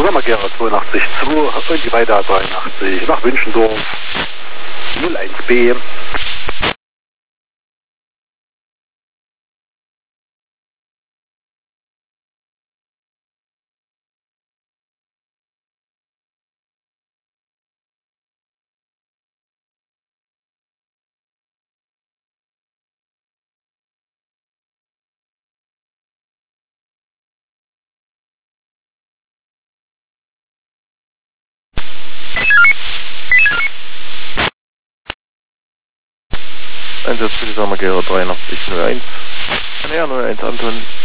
Sommergera 82,2 und die weiter 83 nach Wünschendorf 01B. Einsatz für die Sommergera 8301. NR 01 Anton.